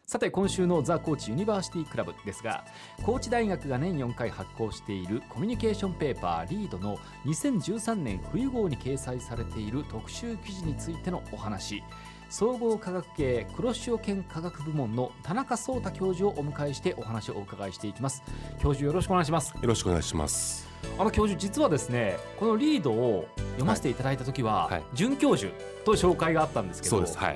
さて今週のザ・高知ユニバーシティクラブですが、高知大学が年4回発行しているコミュニケーションペーパーリードの2013年冬号に掲載されている特集記事についてのお話、総合科学系黒潮研科学部門の田中壮太教授をお迎えしてお話をお伺いしていきます。教授よろしくお願いします。 よろしくお願いします。 教授、実はですね、このリードを読ませていただいた時は、准教授と紹介があったんですけど。 そうです、はい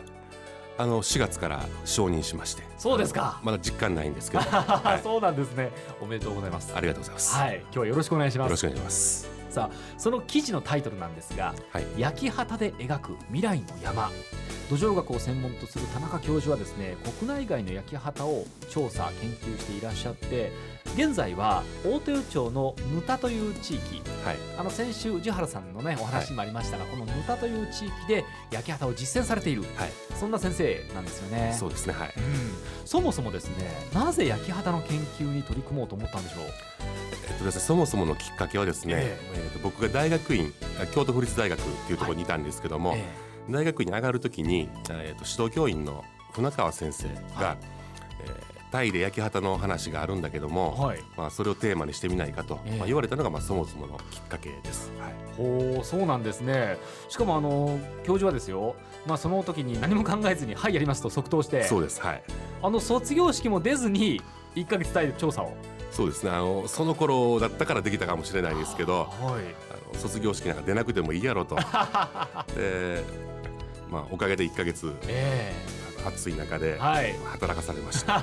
、4月から承認しまして。 そうですか。 まだ実感ないんですけど、 そうなんですね。おめでとうございます。 ありがとうございます。 はい、今日はよろしくお願いします。 よろしくお願いします。 さあ、その記事のタイトルなんですが、焼き畑で描く未来の山。土壌学を専門とする田中教授はですね、国内外の焼き畑を調査研究していらっしゃって、現在は大豊町の沼田という地域、先週宇治原さんのねお話にもありましたが、この沼田という地域で焼き畑を実践されている、そんな先生なんですよね。 そうですね、はい。 そもそもですね、なぜ焼き畑の研究に取り組もうと思ったんでしょう。 そもそものきっかけはですね、僕が大学院、京都府立大学っていうところにいたんですけども、大学院に上がるときに、指導教員の船川先生が、タイで焼き畑の話があるんだけども、それをテーマにしてみないかと、言われたのが、そもそものきっかけです。 そうなんですね。しかも教授はですよ、その時に何も考えずにはいやりますと即答して。 そうです、はい。 卒業式も出ずに1ヶ月単位で調査を。 そうですね、その頃だったからできたかもしれないですけど、卒業式なんか出なくてもいいやろとで、おかげで1ヶ月、暑い中で働かされました。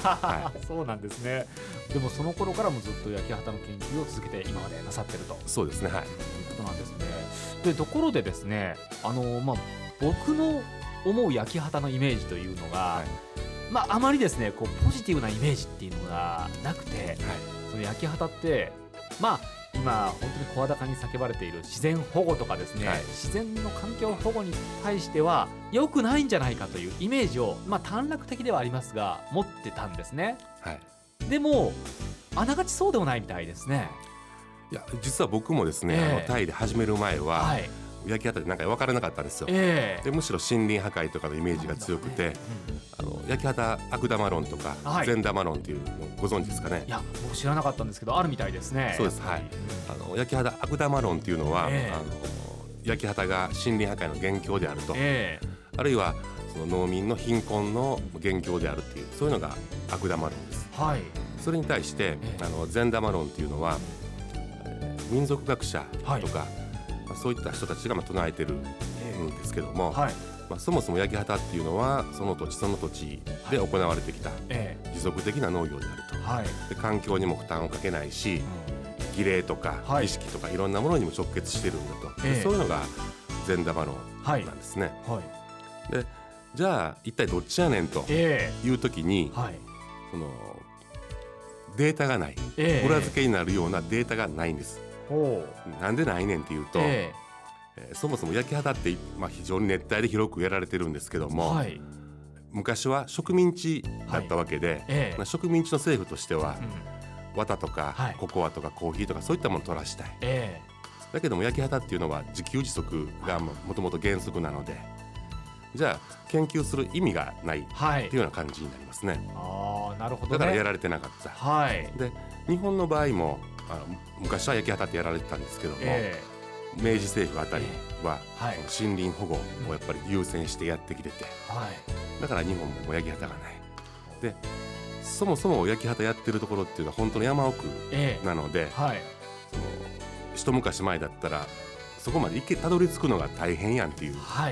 そうなんですね。でもその頃からもずっと焼き畑の研究を続けて今までなさってると。 そうですね、はい。 ということなんですね。で、ところでですね、僕の思う焼き畑のイメージというのが、あまりですね、ポジティブなイメージっていうのがなくて、その焼き畑って今本当に声高に叫ばれている自然保護とかですね、自然の環境保護に対しては良くないんじゃないかというイメージを、短絡的ではありますが持ってたんですね。でもあながちそうでもないみたいですね。 いや、実は僕もですね、タイで始める前は、焼き畑でなんか分からなかったんですよ。でむしろ森林破壊とかのイメージが強くて、焼き畑悪玉論とか善玉論っていうのをご存知ですかね。 いや、僕知らなかったんですけど、あるみたいですね。 そうです、はい。焼き畑悪玉論っていうのは、焼き畑が森林破壊の元凶であると、あるいはその農民の貧困の元凶であるっていう、そういうのが悪玉論です。それに対して善玉論っていうのは、民族学者とか、そういった人たちが唱えてるんですけども、そもそも焼き畑っていうのはその土地その土地で行われてきた持続的な農業であると、で環境にも負担をかけないし、儀礼とか儀式とかいろんなものにも直結してるんだと、そういうのが善玉論なんですね。でじゃあ一体どっちやねんという時に、そのデータがない、裏付けになるようなデータがないんです。なんでないねんっていうと、そもそも焼き畑って、非常に熱帯で広くやられてるんですけども、昔は植民地だったわけで、植民地の政府としては、綿とかココアとかコーヒーとかそういったものを取らしたい、だけども焼き畑っていうのは自給自足がもともと原則なので、じゃあ研究する意味がないっていうような感じになりますね。 なるほどね。 だからやられてなかった。で日本の場合も昔は焼き畑ってやられてたんですけども、明治政府あたりは、森林保護をやっぱり優先してやってきてて、だから日本も焼き畑がない。でそもそも焼き畑やってるところっていうのは本当に山奥なので、その一昔前だったらそこまでたどり着くのが大変やんっていう、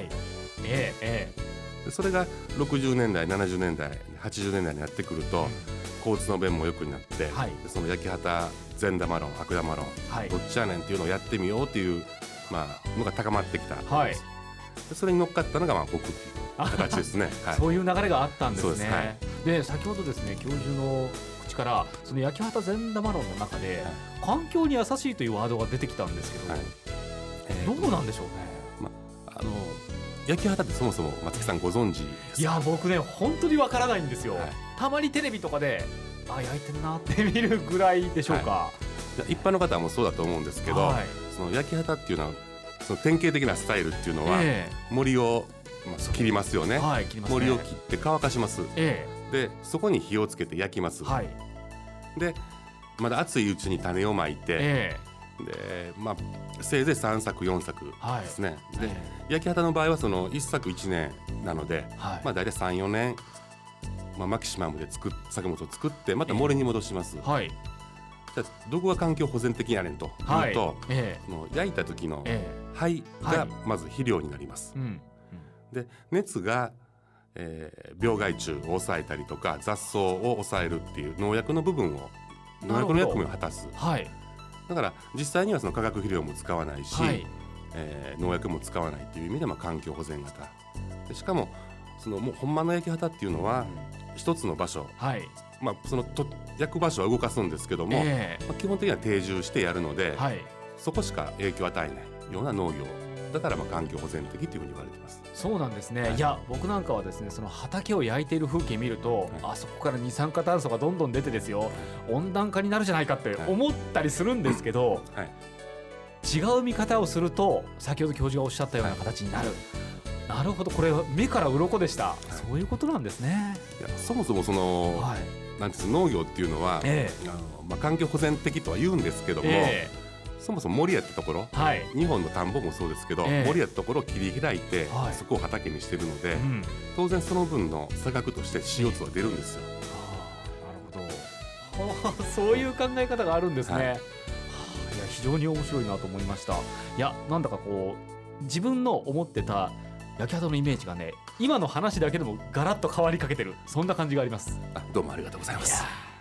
それが60年代70年代80年代になってくると、交通の便も良くなって、その焼き畑善玉論悪玉論、どっちやねんっていうのをやってみようっていう、のが高まってきた、それに乗っかったのが僕っていう形ですね。 そういう流れがあったんですね。で先ほどですね、教授の口からその焼き畑善玉論の中で、環境に優しいというワードが出てきたんですけど、どうなんでしょうね。 焼き畑ってそもそも松木さんご存知ですか？ いや、僕ね本当にわからないんですよ。たまにテレビとかで焼いてるなって見るぐらいでしょうか。 一般の方もそうだと思うんですけど、その焼き畑っていうのはその典型的なスタイルっていうのは、森を切りますよね。森を切って乾かします。 でそこに火をつけて焼きます、はい、でまだ熱いうちに種をまいて、でせいぜい3作4作ですね、はい、で焼き畑の場合はその1作1年なので、はい、だいたい 3,4 年、マキシマムで作作物を作ってまた森に戻します、はい、じゃあどこが環境保全的やねんというと、はい、その焼いた時の灰がまず肥料になります、で熱が病害虫を抑えたりとか雑草を抑えるっていう農薬の部分を農薬の役目を果たす、はい、だから実際にはその化学肥料も使わないし、はい、農薬も使わないという意味で環境保全型で、しかもそのもうほんまの焼き畑っていうのは一つの場所、はい、その焼く場所は動かすんですけども、基本的には定住してやるので、はい、そこしか影響を与えないような農業だから環境保全的というふうに言われています。 そうなんですね、はい、いや僕なんかはですねその畑を焼いている風景見ると、はい、あそこから二酸化炭素がどんどん出てですよ、はい、温暖化になるじゃないかって思ったりするんですけど、はい、違う見方をすると先ほど教授がおっしゃったような形になる、はい、なるほど、これ目から鱗でした、はい、そういうことなんですね。 いやそもそもその、はい、なんていう農業っていうのは、環境保全的とは言うんですけども、そもそも森やったところ、はい、日本の田んぼもそうですけど、森やったところを切り開いて、はい、そこを畑にしてるので、当然その分の差額として CO2 は出るんですよ。 なるほどそういう考え方があるんですね、はい、いや非常に面白いなと思いました。いやなんだかこう自分の思ってた焼き畑のイメージがね今の話だけでもガラッと変わりかけてる、そんな感じがあります。 どうもありがとうございます。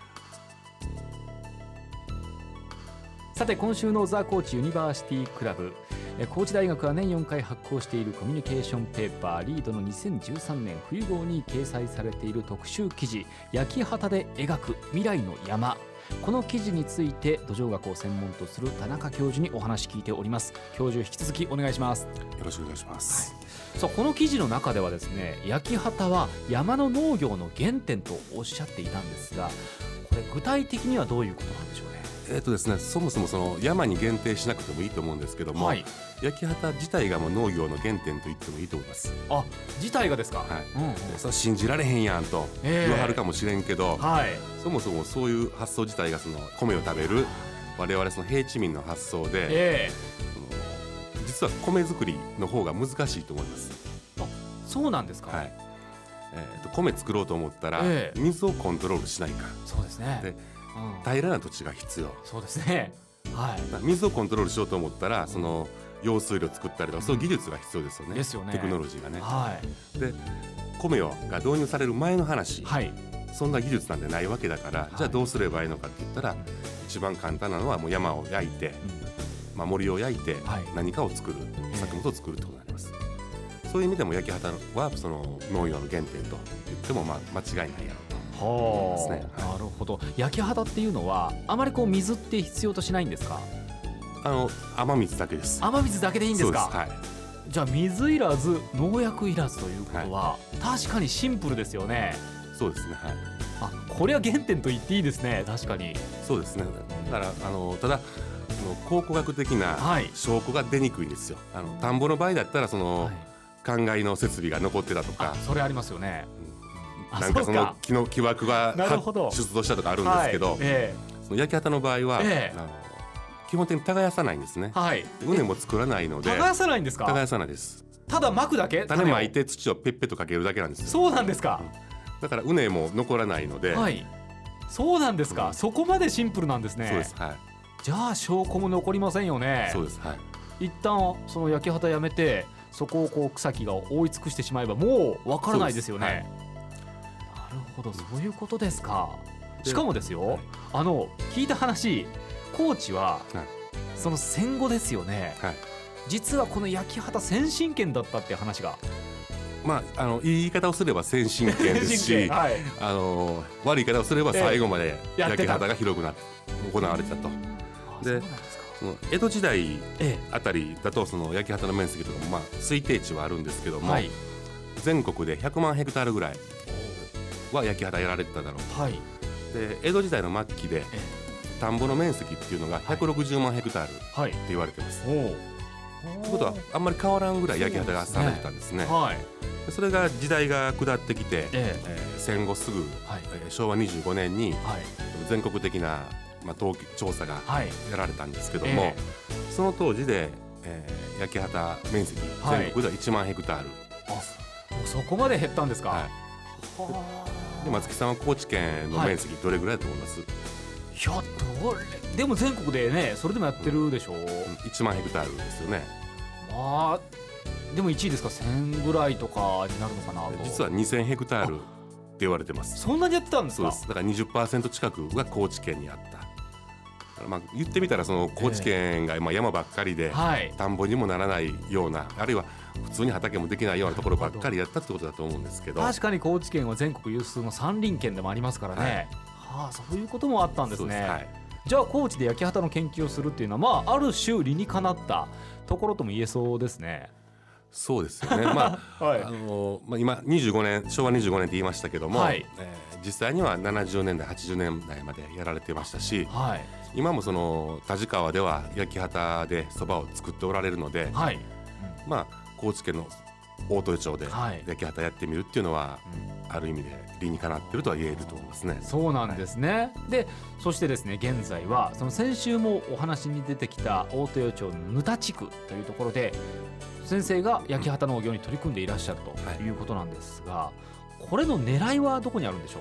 さて今週のザ・高知ユニバーシティクラブ、高知大学が年4回発行しているコミュニケーションペーパーリードの2013年冬号に掲載されている特集記事、焼き畑で描く未来の山、この記事について土壌学を専門とする田中教授にお話聞いております。教授引き続きお願いします。 よろしくお願いします、 はい、そうこの記事の中ではですね焼き畑は山の農業の原点とおっしゃっていたんですが、これ具体的にはどういうことなんでしょうね。 ですね、そもそもその山に限定しなくてもいいと思うんですけども、はい、焼き畑自体がもう農業の原点と言ってもいいと思います。 あ、自体がですか。はい、 それ信じられへんやんと言わはるかもしれんけど、はい、そもそもそういう発想自体がその米を食べる我々その平地民の発想で、実は米作りの方が難しいと思います。 あ、そうなんですか。 はい、米作ろうと思ったら、水をコントロールしないか。 そうですね。 で平らな土地が必要。 そうですね、はい、 水をコントロールしようと思ったらその用水路を作ったりとか、そういう技術が必要ですよね。 ですよね。 テクノロジーがね、 はい、 で米が導入される前の話、はい、そんな技術なんてないわけだから、じゃあどうすればいいのかって言ったら、一番簡単なのはもう山を焼いて、森を焼いて何かを作る、作物を作るってことになります。そういう意味でも焼き畑はその農業の原点と言っても間違いないやろう。 はあ、ね、はい、なるほど。焼き畑っていうのはあまりこう水って必要としないんですか。 雨水だけです。 雨水だけでいいんですか。 そうです、はい、 じゃあ水いらず農薬いらずということは、はい、確かにシンプルですよね。 そうですね、はい、 あ、これは原点と言っていいですね。確かにそうですね。だからただ考古学的な証拠が出にくいんですよ。田んぼの場合だったらその、灌漑の設備が残ってたとか、 それありますよね。 なんかその木の木枠が出土したとかあるんですけど、その焼き畑の場合は、基本的に耕さないんですね。はい、畝も作らないので。 耕さないんですか。 耕さないです。 ただ撒くだけ。 種まいて土をペッペッとかけるだけなんですよ。 そうなんですか。 だから畝も残らないので。 はい、そうなんですか、そこまでシンプルなんですね。 そうです、はい、 じゃあ証拠も残りませんよね。 そうです、はい、 一旦その焼き畑やめてそこをこう草木が覆い尽くしてしまえばもうわからないですよね。はい、なるほど、そういうことですか。しかもですよ、はい、聞いた話、高知は、はい、その戦後ですよね、はい、実はこの焼き畑先進権だったっていう話が、 言い方をすれば先進権ですし、はい、悪い言い方をすれば最後まで焼き畑が広く行われてたと。でその江戸時代あたりだとその焼き畑の面積とかも推定値はあるんですけども、はい、全国で100万ヘクタールぐらいは焼き畑やられてただろうと。はい、で江戸時代の末期で田んぼの面積っていうのが160万ヘクタールって言われてます。ということはあんまり変わらんぐらい焼き畑がされてたんですね。 それが時代が下ってきて、戦後すぐ、昭和25年に全国的な、統計調査がやられたんですけども、その当時で、焼き畑面積全国では1万ヘクタール、 そこまで減ったんですか。 で松木さんは高知県の面積どれぐらいだと思います？ いやでも全国でねそれでもやってるでしょう。 1万ヘクタールですよね。 でも1位ですか。1000ぐらいとかになるのかなと。 実は2000ヘクタールって言われてます。 そんなにやってたんですか？ そうです。だから 20% 近くが高知県にあった。言ってみたらその高知県が山ばっかりで、田んぼにもならないような、あるいは普通に畑もできないようなところばっかりやったってことだと思うんですけど。確かに高知県は全国有数の山林県でもありますからね。そういうこともあったんですね。じゃあ高知で焼き畑の研究をするっていうのは、ある種理にかなったところとも言えそうですね。 そうですよね。今25年昭和25年って言いましたけども、実際には70年代80年代までやられてましたし、今もその田地川では焼き畑でそばを作っておられるので、高知県の大豊町で焼き畑やってみるっていうのは、ある意味で理にかなってるとは言えると思いますね。 そうなんですね。でそしてですね、現在はその先週もお話に出てきた大豊町の沼田地区というところで先生が焼き畑農業に取り組んでいらっしゃるということなんですが、これの狙いはどこにあるんでしょう？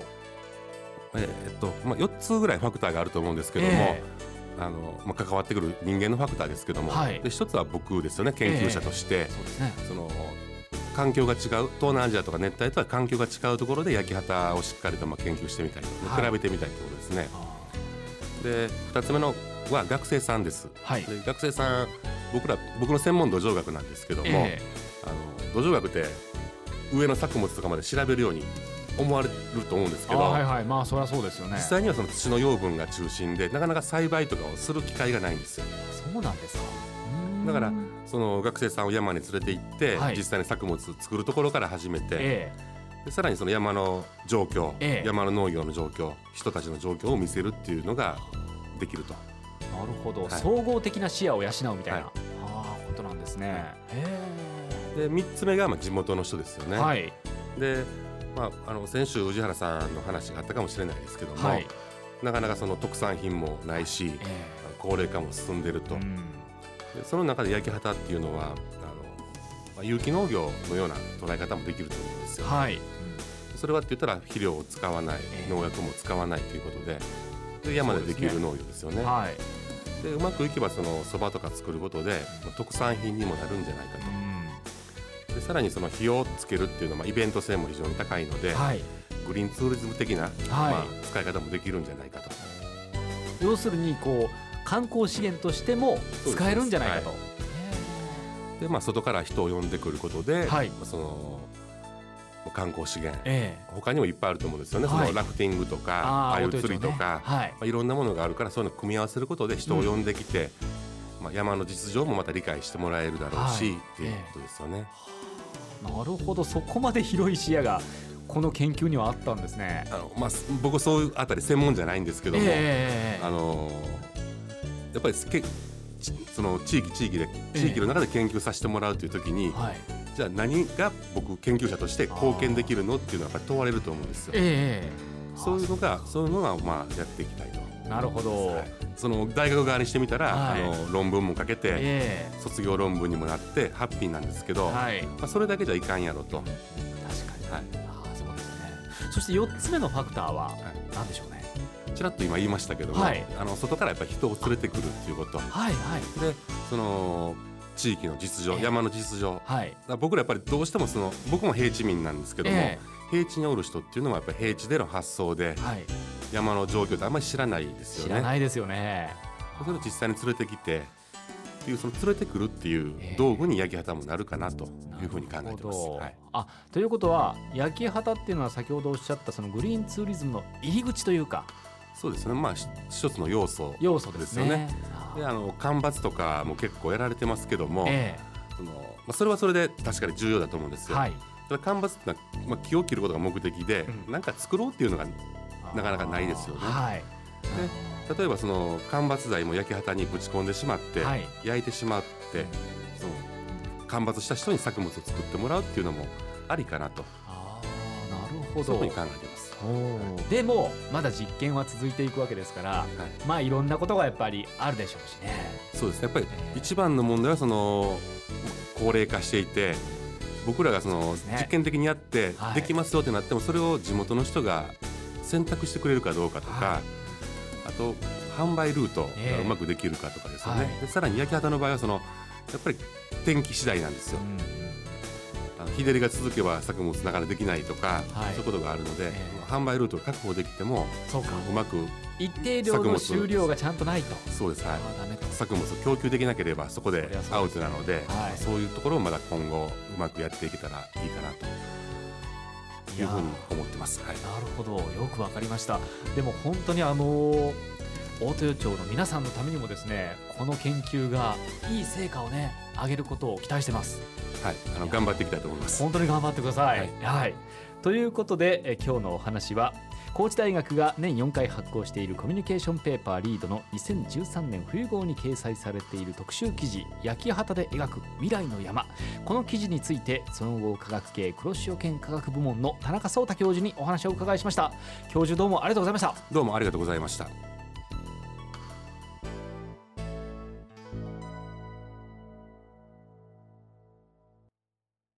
4つぐらいファクターがあると思うんですけども、関わってくる人間のファクターですけども、で一つは僕ですよね、研究者として、その環境が違う東南アジアとか熱帯とは環境が違うところで焼き畑をしっかりと研究してみたい、比べてみたいということですね。で2つ目のは学生さんです。で学生さん、僕の専門土壌学なんですけども、土壌学って上の作物とかまで調べるように思われると思うんですけど、 そりゃそうですよね。 実際にはその土の養分が中心でなかなか栽培とかをする機会がないんですよ。 そうなんですか。 だからその学生さんを山に連れて行って、実際に作物作るところから始めて、でさらにその山の状況、山の農業の状況、人たちの状況を見せるっていうのができると。 なるほど、総合的な視野を養うみたいな、ことなんですね。 で3つ目が地元の人ですよね。で先週宇治原さんの話があったかもしれないですけども、なかなかその特産品もないし、高齢化も進んでると。でその中で焼き畑っていうのは有機農業のような捉え方もできると思うんですよ。それはって言ったら肥料を使わない、農薬も使わないということで、山でできる農業ですよね。でうまくいけばそばとか作ることで特産品にもなるんじゃないかと。でさらにその火をつけるっていうのはイベント性も非常に高いので、グリーンツーリズム的な、使い方もできるんじゃないかと。 要するに観光資源としても使えるんじゃないかと。 で外から人を呼んでくることで、その観光資源、他にもいっぱいあると思うんですよね。そのラフティングとか鮎釣りとか、いろんなものがあるから、そういうのを組み合わせることで人を呼んできて、山の実情もまた理解してもらえるだろうし、っていうことですよね。 なるほど、そこまで広い視野がこの研究にはあったんですね。 僕そういうあたり専門じゃないんですけども、やっぱりその地域の中で研究させてもらうという時に、じゃあ何が僕研究者として貢献できるのっていうのはやっぱり問われると思うんですよ。そういうのがやっていきたいと。 なるほど。 その大学側にしてみたら、論文も書けて、卒業論文にもなってハッピーなんですけど、それだけじゃいかんやろと。 確かに、そうですね。そして4つ目のファクターは何でしょうね。 ちらっと今言いましたけども、外からやっぱり人を連れてくるっていうこと、でその地域の実情、山の実情、僕らやっぱりどうしても僕も平地民なんですけども、平地におる人っていうのはやっぱり平地での発想で、山の状況ってあんまり知らないですよね。 知らないですよね。 それを実際に連れてきてっていう、その連れてくるっていう道具に焼き畑もなるかなというふうに考えてます。 ということは焼き畑っていうのは先ほどおっしゃったそのグリーンツーリズムの入り口というか。 そうですね、一つの要素ですよね。で間伐とかも結構やられてますけども、それはそれで確かに重要だと思うんですよ。間伐ってのは、木を切ることが目的で、なんか作ろうっていうのがなかなかないですよね。で例えばその間伐材も焼き畑にぶち込んでしまって、焼いてしまって、その間伐した人に作物を作ってもらうっていうのもありかなと。 なるほど、 そういうふうに考えています。 でもまだ実験は続いていくわけですから、まあいろんなことがやっぱりあるでしょうしね。 そうですね、やっぱり一番の問題は高齢化していて、僕らが実験的にやってできますよってなっても、それを地元の人が選択してくれるかどうかとか、あと販売ルートがうまくできるかとかですよね。でさらに焼き畑の場合はやっぱり天気次第なんですよ。日照りが続けば作物なかなかできないとか、そういうことがあるので、販売ルートを確保できてもうまく一定量の収量がちゃんとないと。 そうです、作物を供給できなければそこでアウトなので、そういうところをまだ今後うまくやっていけたらいいかなというふうに思ってます。なるほど、よくわかりました。でも本当に大豊町の皆さんのためにもですね、この研究がいい成果をね上げることを期待してます。 頑張っていきたいと思います。 本当に頑張ってください。ということで今日のお話は、高知大学が年4回発行しているコミュニケーションペーパーリードの2013年冬号に掲載されている特集記事、焼き畑で描く未来の山。この記事について総合科学系黒潮県科学部門の田中壮太教授にお話をお伺いしました。教授、どうもありがとうございました。 どうもありがとうございました。